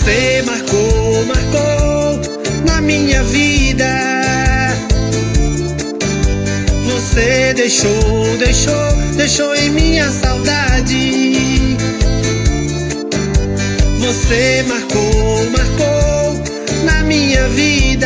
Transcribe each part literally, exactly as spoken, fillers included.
Você marcou, marcou na minha vida. Você deixou, deixou, deixou em minha saudade. Você marcou, marcou na minha vida.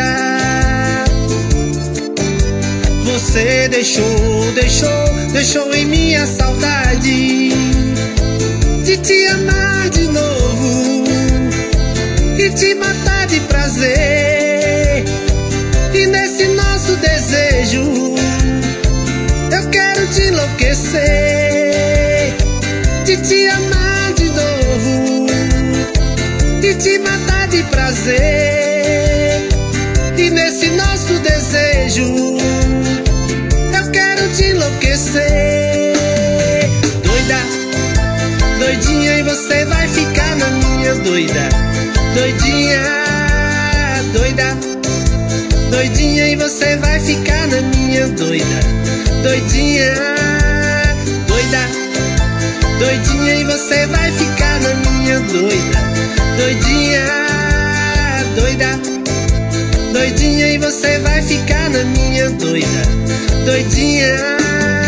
Você deixou, deixou, deixou em minha saudade de te amar de novo e te matar de prazer. E nesse nosso desejo eu quero te enlouquecer, de te amar de novo e te matar de prazer. E nesse nosso desejo eu quero te enlouquecer. Doida, doidinha, e você vai ficar na minha. Doida, doidinha, doida, doidinha, e você vai ficar na minha. Doida, doidinha, doida, doidinha, e você vai ficar na minha. Doida, doidinha, doida, doidinha, e você vai ficar na minha. Doida, doidinha.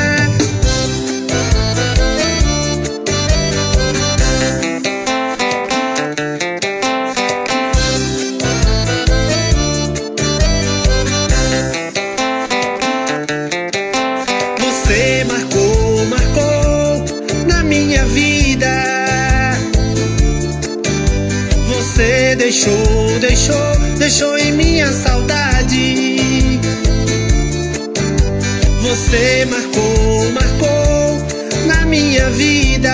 Você marcou, marcou na minha vida. Você deixou, deixou, deixou em minha saudade. Você marcou, marcou na minha vida.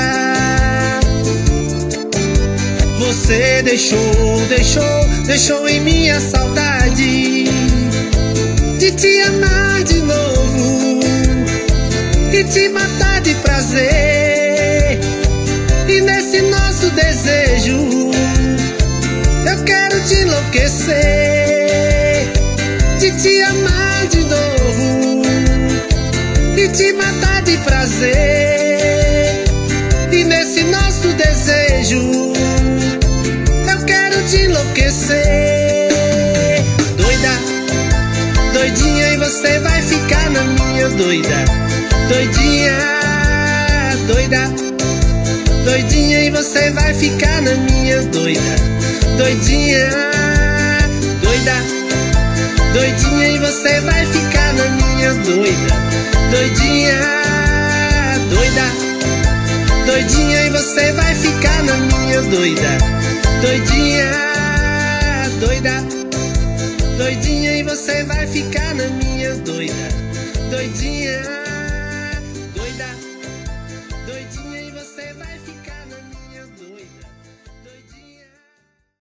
Você deixou, deixou, deixou em minha saudade de te amar de novo e te matar de prazer. E nesse nosso desejo eu quero te enlouquecer, de te amar de novo e te matar de prazer. E nesse nosso desejo eu quero te enlouquecer. Doida, doidinha, e você vai ficar na minha. Doida, doidinha, doida, doidinha, e você vai ficar na minha. Doida, doidinha, doida, doidinha, e você vai ficar na minha. Doida, doidinha, doida, doidinha, e você vai ficar na minha. Doida, doidinha, doida, doidinha, e você vai ficar na minha. Doida, doidinha.